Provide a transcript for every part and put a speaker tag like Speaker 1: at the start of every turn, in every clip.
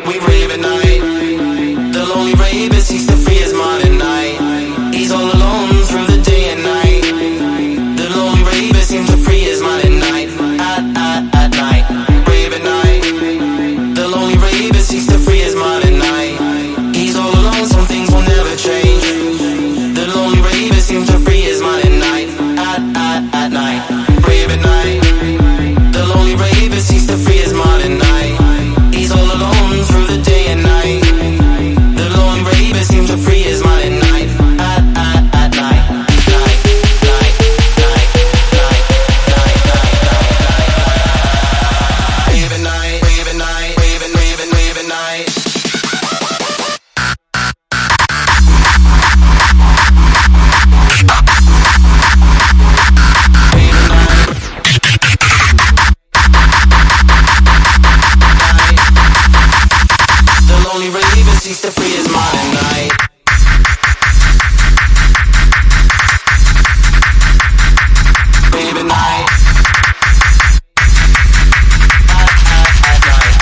Speaker 1: We rave at night. The lonely raver seeks to free his mind at night. He's all alone through the day and night. The lonely raver seems to free his mind at night. At night. Rave at night. The lonely raver seeks to free his mind at night. He's all alone, some things will never change. The lonely raver seems to free his mind at night. At night. Rave at night. The lonely raver seeks to free his mind at night. He's all alone through the day and night. The lonely raver seems to free his mind at night. At night. Night, night, night, night, night, night, night. Rave at night, rave at night, rave at rave at rave at night. Lonely raver seeks to free his mind at night. Rave at night. At night.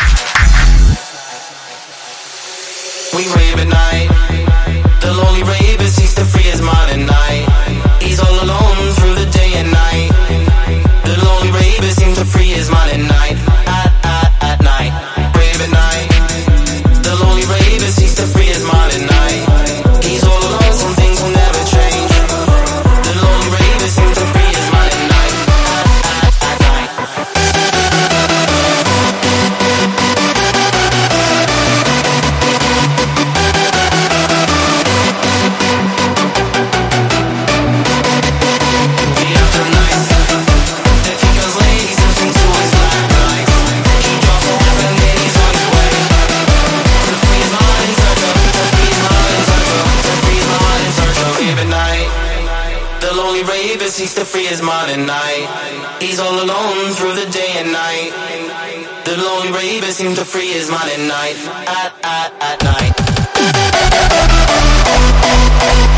Speaker 1: We rave at night. The lonely raver seeks to free his mind at night. He's all alone through the day and night. The lonely raver seems to free his mind at night. At night. Rave at night. The lonely raver seeks to free his mind at night. He's all alone, some things will never change. The lonely raver seems to free his mind at night. At night. We have the nights that keep us ladies and sing to his black night. He drops the heaven and he's on his way. To free his mind in search of, to free his mind in search of, to free his mind in search of. Rave at night. The lonely raver seeks to free his mind at night. He's all alone through the day and night. The lonely raver seems to free his mind at night. At night.